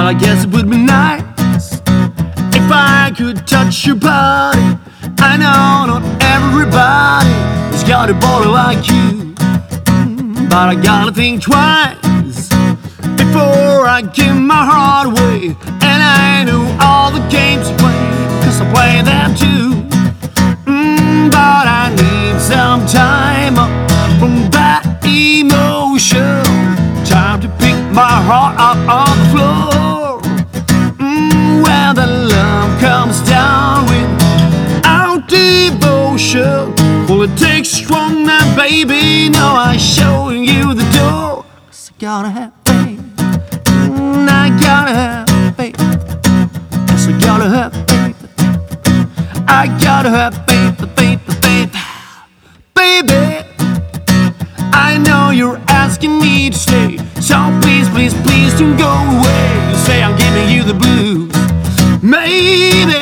I guess it would be nice if I could touch your body. I know not everybody has got a body like you, but I gotta think twice before I give my heart away. And I know all the games you play, 'cause I play them too. But I need some time up from that emotion, time to pick my heart up on the floor. When the love comes down without devotion, well, it takes strong now, baby. Now I'm showing you the door. 'Cause I gotta have faith. I gotta have faith. Yes, I gotta have faith. I gotta have faith, faith, faith. Baby, I know you're asking me to stay, so please, please, please don't go away. You say I'm giving you the blues. Maybe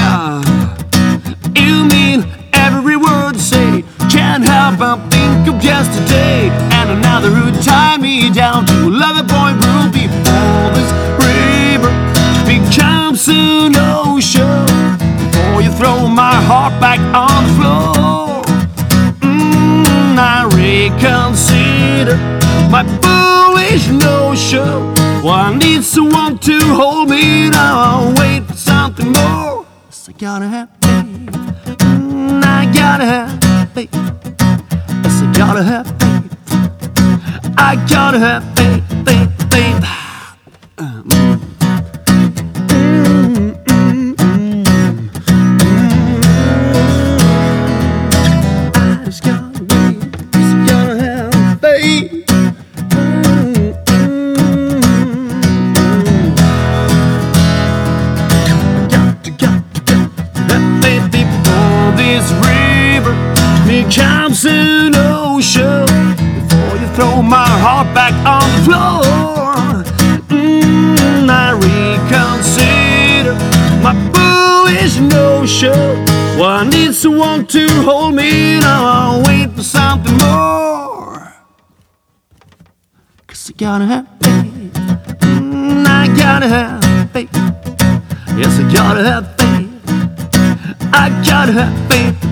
you mean every word you say. Can't help but think of yesterday and another who tied me down to a lover boy rule before this river becomes an ocean. Before you throw my heart back on the floor, I reconsider my foolish notion. Well, I need someone to hold me now. I'll wait for something more. Yes, I gotta have faith. I gotta have faith. Yes, I gotta have faith. I gotta have faith, faith, faith. I just gotta wait. Yes, I gotta have faith. This river becomes an ocean. Before you throw my heart back on the floor, I reconsider my foolish notion. Well, I need someone to hold me now. I'll wait for something more. 'Cause I gotta have faith. I gotta have faith. Yes, I gotta have faith. I gotta have faith.